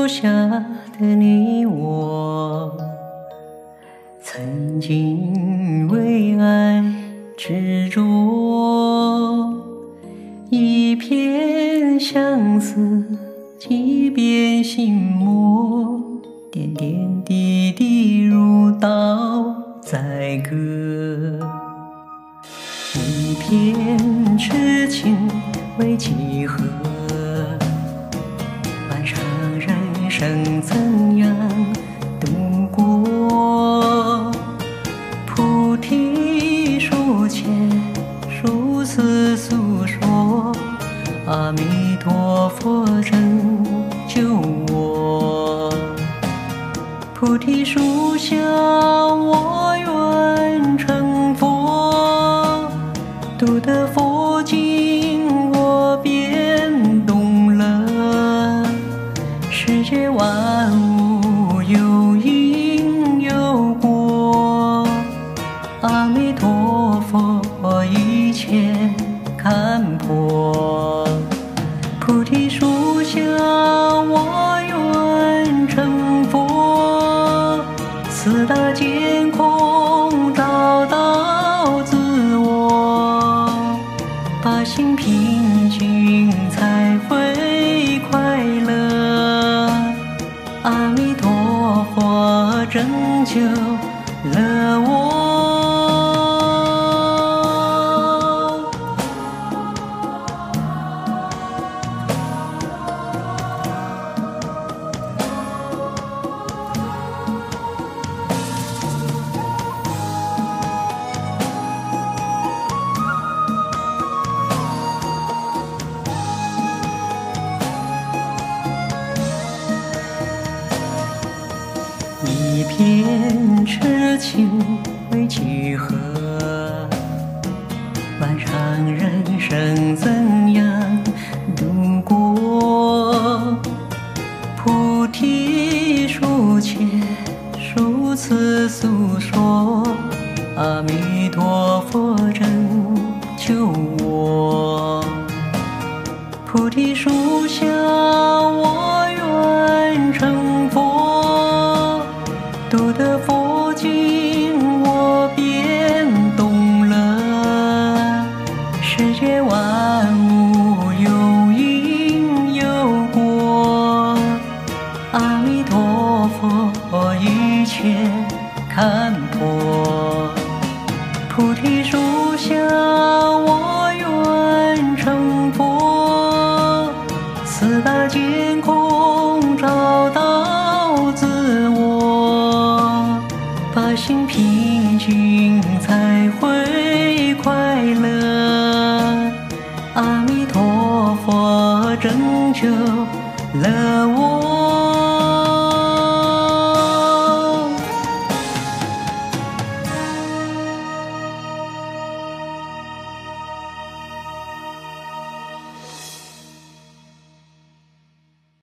下的你我，曾经为爱执着，一片相思，几遍心魔，点点滴滴如刀宰割。一片痴情为几何？漫长人生怎样度过？菩提树前，如此诉说。阿弥陀佛拯救我。菩提树下，我愿成佛。读得佛经，我便懂了。世界万物有因有果，阿弥陀佛一切看破。菩提树下，我愿成佛。四大皆空，找到自我。把心平静，才会快乐。阿弥陀佛拯救了我。一片痴情为几何？漫长人生怎样度过？菩提树前，如此诉说。阿弥陀佛拯救我。菩提树下，我愿成佛。读得佛经，我便懂了。世界万物有因有果，阿弥陀佛一切看破。菩提树下，我愿成佛。四大皆空，找到自我。把心平静，才会快乐。阿弥陀佛拯救了我。